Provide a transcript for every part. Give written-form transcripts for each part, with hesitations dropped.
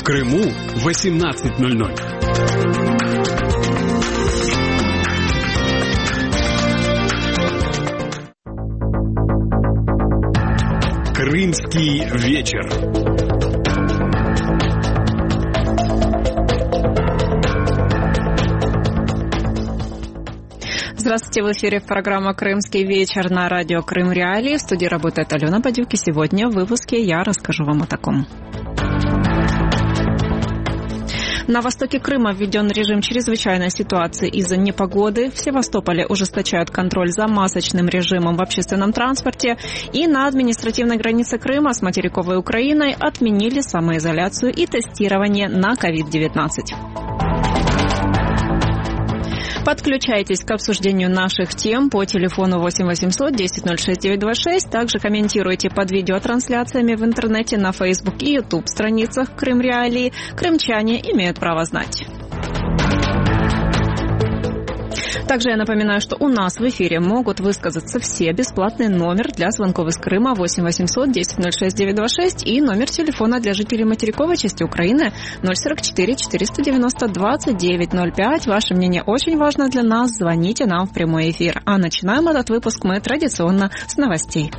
Крыму 18:00. Крымский вечер. Здравствуйте, в эфире программа «Крымский вечер» на радио Крым Реалии. В студии работает Алена Бадюк, и сегодня в выпуске я расскажу вам о таком. На востоке Крыма введен режим чрезвычайной ситуации из-за непогоды. В Севастополе ужесточают контроль за масочным режимом в общественном транспорте. И на административной границе Крыма с материковой Украиной отменили самоизоляцию и тестирование на COVID-19. Подключайтесь к обсуждению наших тем по телефону 8 800 10 06 926. Также комментируйте под видеотрансляциями в интернете, на Facebook и YouTube страницах Крым Реалии. Крымчане имеют право знать. Также я напоминаю, что у нас в эфире могут высказаться все. Бесплатный номер для звонков из Крыма 8 800 10 06 926 и номер телефона для жителей материковой части Украины 044 490 2905. Ваше мнение очень важно для нас. Звоните нам в прямой эфир. А начинаем этот выпуск мы традиционно с новостей.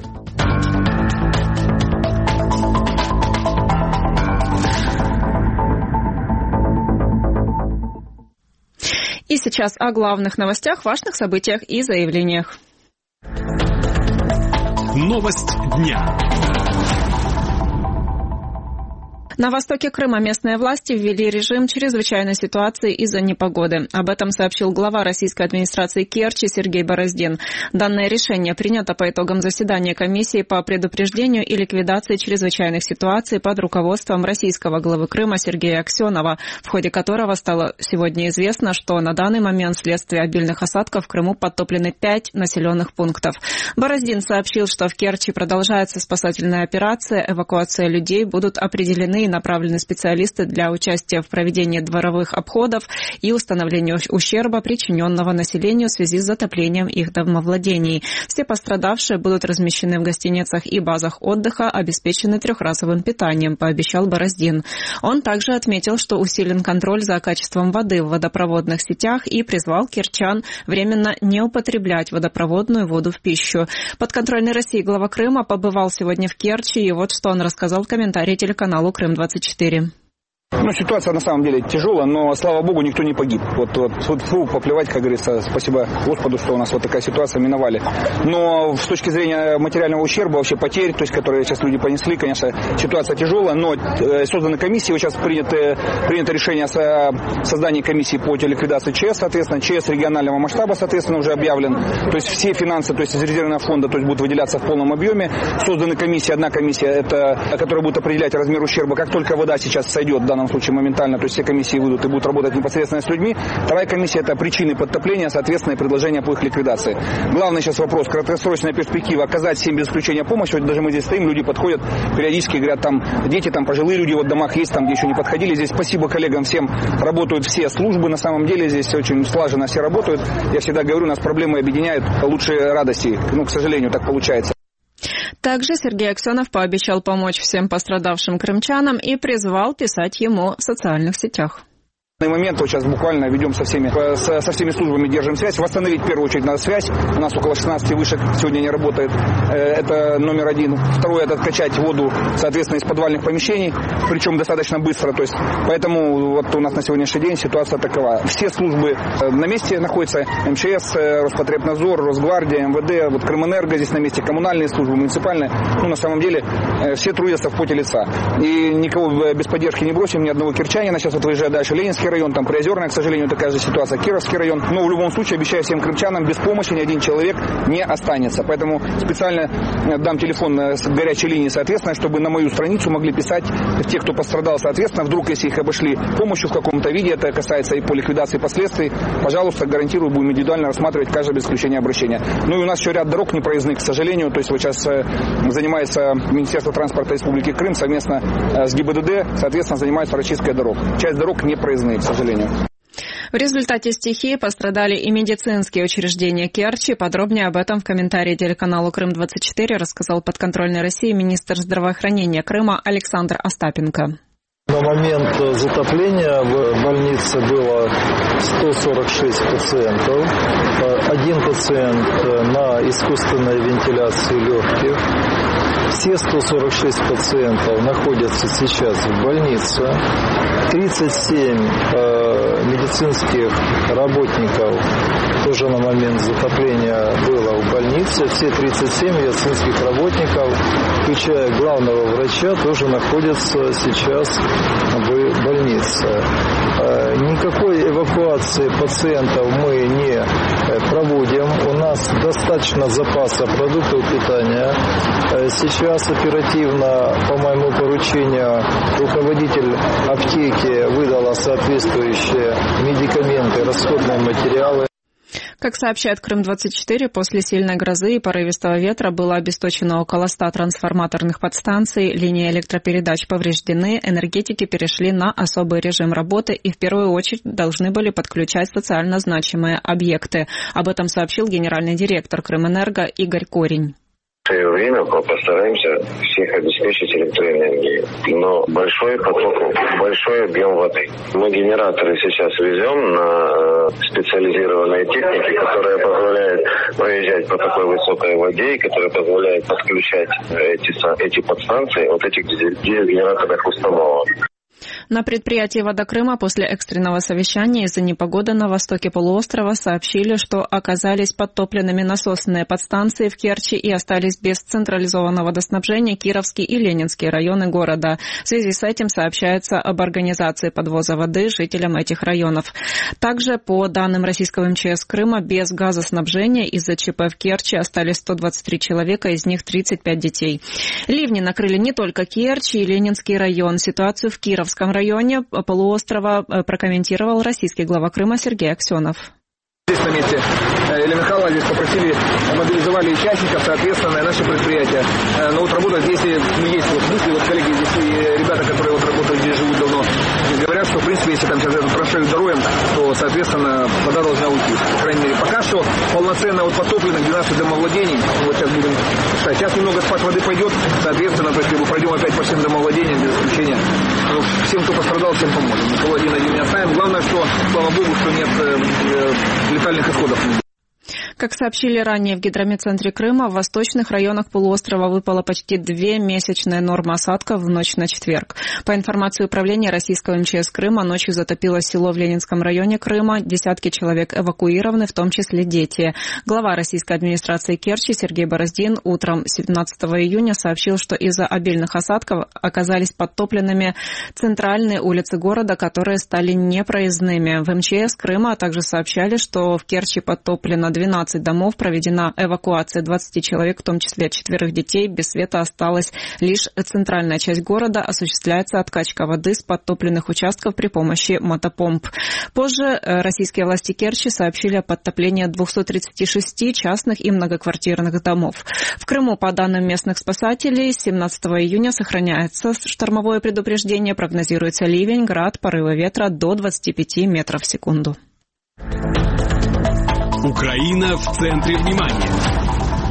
И сейчас о главных новостях, важных событиях и заявлениях. Новость дня. На востоке Крыма местные власти ввели режим чрезвычайной ситуации из-за непогоды. Об этом сообщил глава российской администрации Керчи Сергей Бороздин. Данное решение принято по итогам заседания комиссии по предупреждению и ликвидации чрезвычайных ситуаций под руководством российского главы Крыма Сергея Аксенова, в ходе которого стало сегодня известно, что на данный момент вследствие обильных осадков в Крыму подтоплены 5 населенных пунктов. Бороздин сообщил, что в Керчи продолжается спасательная операция, эвакуация людей, будут определены и направлены специалисты для участия в проведении дворовых обходов и установления ущерба, причиненного населению в связи с затоплением их домовладений. Все пострадавшие будут размещены в гостиницах и базах отдыха, обеспечены трехразовым питанием, пообещал Бороздин. Он также отметил, что усилен контроль за качеством воды в водопроводных сетях и призвал керчан временно не употреблять водопроводную воду в пищу. Подконтрольный России глава Крыма побывал сегодня в Керчи, и вот что он рассказал в комментарии телеканалу Крым-24. Ситуация на самом деле тяжелая, но, слава богу, никто не погиб. Фу, поплевать, как говорится, спасибо Господу, что у нас вот такая ситуация миновали. Но с точки зрения материального ущерба, вообще потерь, то есть, которые сейчас люди понесли, конечно, ситуация тяжелая, но созданы комиссии, вот сейчас принято решение о создании комиссии по ликвидации ЧС, соответственно, ЧС регионального масштаба, соответственно, уже объявлен. То есть все финансы, то есть из резервного фонда, то есть будут выделяться в полном объеме. Созданы комиссии, одна комиссия, которая будет определять размер ущерба, как только вода сейчас сойдет в данном случае моментально, то есть все комиссии выйдут и будут работать непосредственно с людьми. Вторая комиссия – это причины подтопления, соответственно, и предложения по их ликвидации. Главный сейчас вопрос – краткосрочная перспектива, оказать всем без исключения помощь. Вот даже мы здесь стоим, люди подходят, периодически говорят, там дети, там пожилые люди, вот в домах есть, там где еще не подходили. Здесь спасибо коллегам всем, работают все службы, на самом деле здесь очень слаженно все работают. Я всегда говорю, нас проблемы объединяют, лучше радости. К сожалению, так получается. Также Сергей Аксенов пообещал помочь всем пострадавшим крымчанам и призвал писать ему в социальных сетях. На данный момент сейчас буквально ведем со всеми службами, держим связь. Восстановить в первую очередь надо связь. У нас около 16 вышек сегодня не работает. Это номер один. Второе – это откачать воду, соответственно, из подвальных помещений, причем достаточно быстро. То есть, поэтому вот у нас на сегодняшний день ситуация такова. Все службы на месте находятся. МЧС, Роспотребнадзор, Росгвардия, МВД, вот Крымэнерго здесь на месте, коммунальные службы, муниципальные. На самом деле все трудятся в поте лица. И никого без поддержки не бросим, ни одного керчанина. Сейчас вот выезжая дальше, Ленинский район, там Приозерная, к сожалению, такая же ситуация, Кировский район. Но в любом случае, обещаю всем крымчанам, без помощи ни один человек не останется. Поэтому специально дам телефон с горячей линии, соответственно, чтобы на мою страницу могли писать те, кто пострадал, соответственно, вдруг, если их обошли помощью в каком-то виде, это касается и по ликвидации последствий, пожалуйста, гарантирую, будем индивидуально рассматривать каждое без исключения обращения. Ну и у нас еще ряд дорог непроездных, к сожалению, то есть вот сейчас занимается Министерство транспорта Республики Крым совместно с ГИБДД, соответственно, занимается расчисткой дорог. Часть дорог непроездные, к сожалению. В результате стихии пострадали и медицинские учреждения Керчи. Подробнее об этом в комментарии телеканалу Крым-24 рассказал подконтрольной России министр здравоохранения Крыма Александр Остапенко. На момент затопления в больнице было 146 пациентов. Один пациент на искусственной вентиляции легких. Все 146 пациентов находятся сейчас в больнице. 37 медицинских работников тоже на момент затопления было в больнице. Все 37 медицинских работников, включая главного врача, тоже находятся сейчас в больнице. Никакой эвакуации пациентов мы не проводим. У нас достаточно запаса продуктов питания. Сейчас оперативно, по моему поручению, руководитель аптеки выдала соответствующие медикаменты, расходные материалы. Как сообщает Крым-24, после сильной грозы и порывистого ветра было обесточено около 100 трансформаторных подстанций, линии электропередач повреждены, энергетики перешли на особый режим работы и в первую очередь должны были подключать социально значимые объекты. Об этом сообщил генеральный директор Крымэнерго Игорь Корень. В свое время постараемся всех обеспечить электроэнергией. Но большой поток, большой объем воды. Мы генераторы сейчас везем на специализированные техники, которые позволяют проезжать по такой высокой воде и которые позволяют подключать эти подстанции от этих дизель-генераторных установок. На предприятии «Водокрыма» после экстренного совещания из-за непогоды на востоке полуострова сообщили, что оказались подтопленными насосные подстанции в Керчи и остались без централизованного водоснабжения Кировский и Ленинский районы города. В связи с этим сообщается об организации подвоза воды жителям этих районов. Также, по данным российского МЧС Крыма, без газоснабжения из-за ЧП в Керчи остались 123 человека, из них 35 детей. Ливни накрыли не только Керчь и Ленинский район. Ситуацию в Кировском районе полуострова прокомментировал российский глава Крыма Сергей Аксенов. Здесь на месте Елена Михайловна здесь попросили, мобилизовали участников, соответственно, и наши предприятия. Но вот работать здесь есть вот мысли, вот коллеги здесь и ребята, которые вот работают здесь, живут давно, говорят, что в принципе, если там сейчас прошили дороем, то, соответственно, вода должна уйти. По крайней мере, пока что полноценно вот потоплено 12 домовладений. Вот сейчас будем считать. Сейчас немного спад воды пойдет, соответственно, то есть мы пройдем опять по всем домовладениям без исключения. Но всем, кто пострадал, всем поможем. Никого один не оставим. Главное, что, слава богу, что нет летальных исходов. Как сообщили ранее в гидрометцентре Крыма, в восточных районах полуострова выпала почти 2-месячная норма осадков в ночь на четверг. По информации управления российского МЧС Крыма, ночью затопило село в Ленинском районе Крыма. Десятки человек эвакуированы, в том числе дети. Глава российской администрации Керчи Сергей Бороздин утром 17 июня сообщил, что из-за обильных осадков оказались подтопленными центральные улицы города, которые стали непроездными. В МЧС Крыма также сообщали, что в Керчи подтоплено 12 домов, проведена эвакуация 20 человек, в том числе 4 детей. Без света осталась лишь центральная часть города. Осуществляется откачка воды с подтопленных участков при помощи мотопомп. Позже российские власти Керчи сообщили о подтоплении 236 частных и многоквартирных домов. В Крыму, по данным местных спасателей, с 17 июня сохраняется штормовое предупреждение. Прогнозируется ливень, град, порывы ветра до 25 метров в секунду. Украина в центре внимания.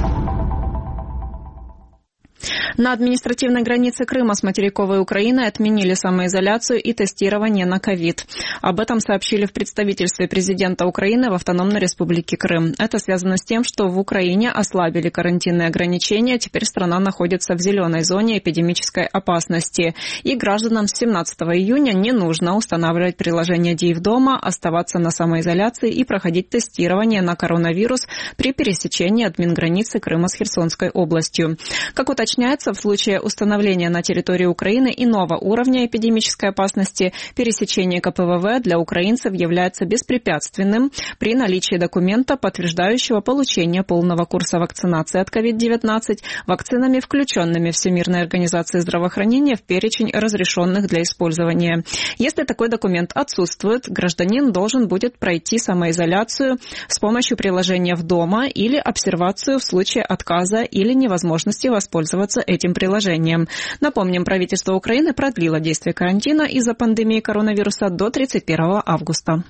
На административной границе Крыма с материковой Украиной отменили самоизоляцию и тестирование на ковид. Об этом сообщили в представительстве президента Украины в Автономной Республике Крым. Это связано с тем, что в Украине ослабили карантинные ограничения. Теперь страна находится в зеленой зоне эпидемической опасности. И гражданам с 17 июня не нужно устанавливать приложение «Диев дома», оставаться на самоизоляции и проходить тестирование на коронавирус при пересечении админграницы Крыма с Херсонской областью. Как уточняется, в случае установления на территории Украины иного уровня эпидемической опасности пересечение КПВВ для украинцев является беспрепятственным при наличии документа, подтверждающего получение полного курса вакцинации от COVID-19 вакцинами, включенными Всемирной организацией здравоохранения в перечень разрешенных для использования. Если такой документ отсутствует, гражданин должен будет пройти самоизоляцию с помощью приложения в дома или обсервацию в случае отказа или невозможности воспользоваться этим приложением. Напомним, правительство Украины продлило действие карантина из-за пандемии коронавируса до 31 августа.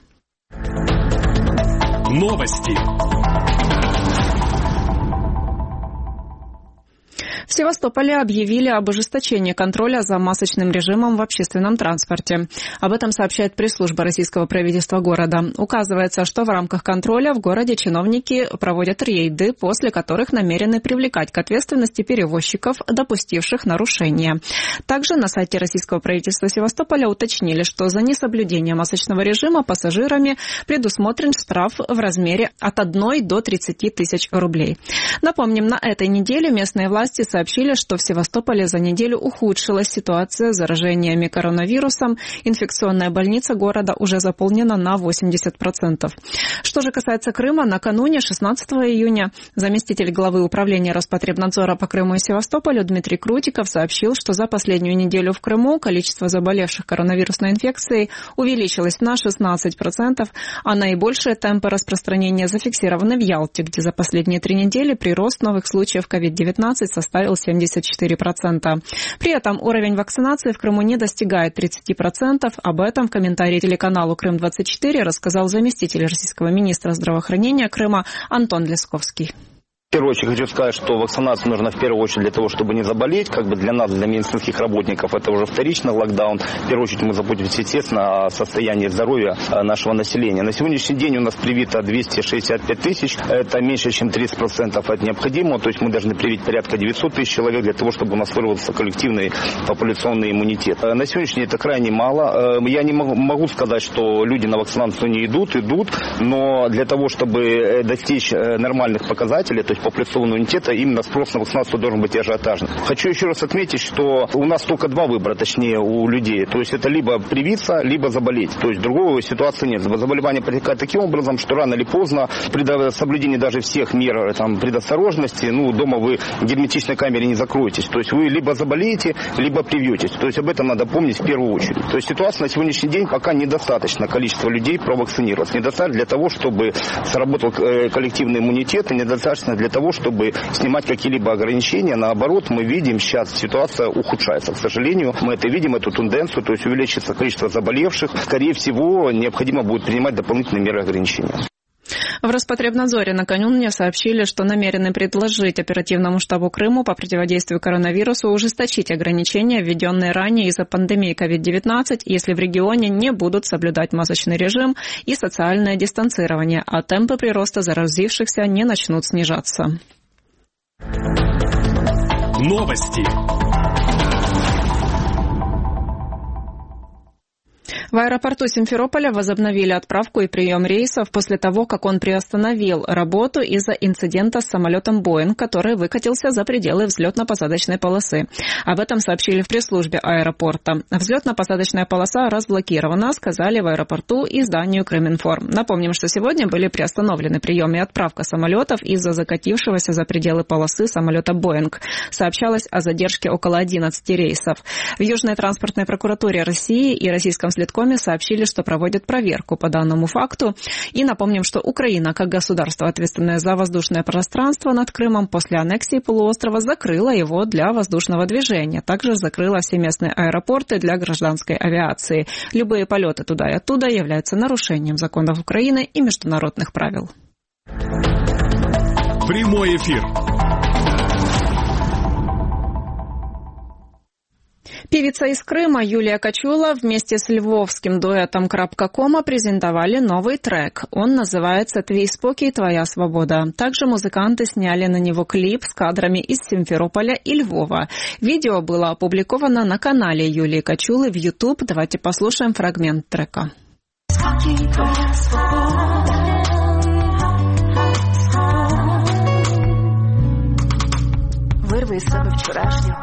Новости. В Севастополе объявили об ужесточении контроля за масочным режимом в общественном транспорте. Об этом сообщает пресс-служба российского правительства города. Указывается, что в рамках контроля в городе чиновники проводят рейды, после которых намерены привлекать к ответственности перевозчиков, допустивших нарушения. Также на сайте российского правительства Севастополя уточнили, что за несоблюдение масочного режима пассажирами предусмотрен штраф в размере от 1 до 30 тысяч рублей. Напомним, на этой неделе местные власти сообщили, что в Севастополе за неделю ухудшилась ситуация с заражениями коронавирусом. Инфекционная больница города уже заполнена на 80%. Что же касается Крыма, накануне 16 июня заместитель главы управления Роспотребнадзора по Крыму и Севастополю Дмитрий Крутиков сообщил, что за последнюю неделю в Крыму количество заболевших коронавирусной инфекцией увеличилось на 16%, а наибольшие темпы распространения зафиксированы в Ялте, где за последние 3 недели прирост новых случаев COVID-19 составил 74%. При этом уровень вакцинации в Крыму не достигает 30%. Об этом в комментарии телеканалу «Крым-24» рассказал заместитель российского министра здравоохранения Крыма Антон Лесковский. В первую очередь хочу сказать, что вакцинация нужна в первую очередь для того, чтобы не заболеть. Для нас, для медицинских работников, это уже вторичный локдаун. В первую очередь мы заботимся, естественно, о состоянии здоровья нашего населения. На сегодняшний день у нас привито 265 тысяч. Это меньше, чем 30% от необходимого. То есть мы должны привить порядка 900 тысяч человек для того, чтобы у нас выработался коллективный популяционный иммунитет. На сегодняшний день это крайне мало. Я не могу сказать, что люди на вакцинацию не идут, но для того, чтобы достичь нормальных показателей, то есть популяционного иммунитета, именно спрос на вакцинацию должен быть ажиотажным. Хочу еще раз отметить, что у нас только 2 выбора, точнее, у людей. То есть это либо привиться, либо заболеть. То есть другой ситуации нет. Заболевание протекает таким образом, что рано или поздно, при соблюдении даже всех мер предосторожности, дома вы в герметичной камере не закроетесь. То есть вы либо заболеете, либо привьетесь. То есть об этом надо помнить в первую очередь. То есть ситуация на сегодняшний день пока недостаточно количество людей провакцинироваться. Недостаточно для того, чтобы сработал коллективный иммунитет, и недостаточно для того, чтобы снимать какие-либо ограничения. Наоборот, мы видим, сейчас ситуация ухудшается. К сожалению, мы это видим, эту тенденцию, то есть увеличится количество заболевших. Скорее всего, необходимо будет принимать дополнительные меры ограничения. В Роспотребнадзоре накануне сообщили, что намерены предложить оперативному штабу Крыма по противодействию коронавирусу ужесточить ограничения, введенные ранее из-за пандемии COVID-19, если в регионе не будут соблюдать масочный режим и социальное дистанцирование, а темпы прироста заразившихся не начнут снижаться. Новости. В аэропорту Симферополя возобновили отправку и прием рейсов после того, как он приостановил работу из-за инцидента с самолетом «Боинг», который выкатился за пределы взлетно-посадочной полосы. Об этом сообщили в пресс-службе аэропорта. Взлетно-посадочная полоса разблокирована, сказали в аэропорту изданию «Крыминформ». Напомним, что сегодня были приостановлены прием и отправка самолетов из-за закатившегося за пределы полосы самолета «Боинг». Сообщалось о задержке около 11 рейсов. В Южной транспортной прокуратуре России и Российском следкоме сообщили, что проводят проверку по данному факту. И напомним, что Украина, как государство, ответственное за воздушное пространство над Крымом, после аннексии полуострова закрыла его для воздушного движения. Также закрыла все местные аэропорты для гражданской авиации. Любые полеты туда и оттуда являются нарушением законов Украины и международных правил. Прямой эфир. Певица из Крыма Юлия Кочула вместе с львовским дуэтом «Крапка Кома» презентовали новый трек. Он называется «Твій спокій, твоя свобода». Также музыканты сняли на него клип с кадрами из Симферополя и Львова. Видео было опубликовано на канале Юлии Кочулы в YouTube. Давайте послушаем фрагмент трека. Вирви із себе вчорашнього.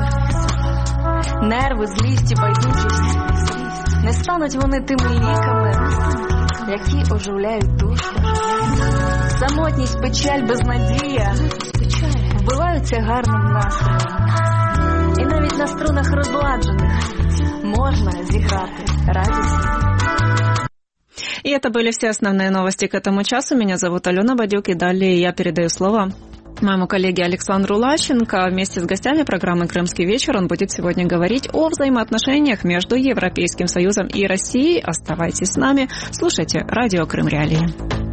Нерви, злість, байдужість. Не стануть вони тими ліками, які оживляють душу. Самотність, печаль, безнадія вбиваються гарним настроєм. І навіть на струнах розладжених можна зіграти радість. И это были все основные новости к этому часу. Меня зовут Алена Бадюк, и далее я передаю слово моему коллеге Александру Лащенко. Вместе с гостями программы «Крымский вечер» он будет сегодня говорить о взаимоотношениях между Европейским Союзом и Россией. Оставайтесь с нами, слушайте радио Крым Реалии.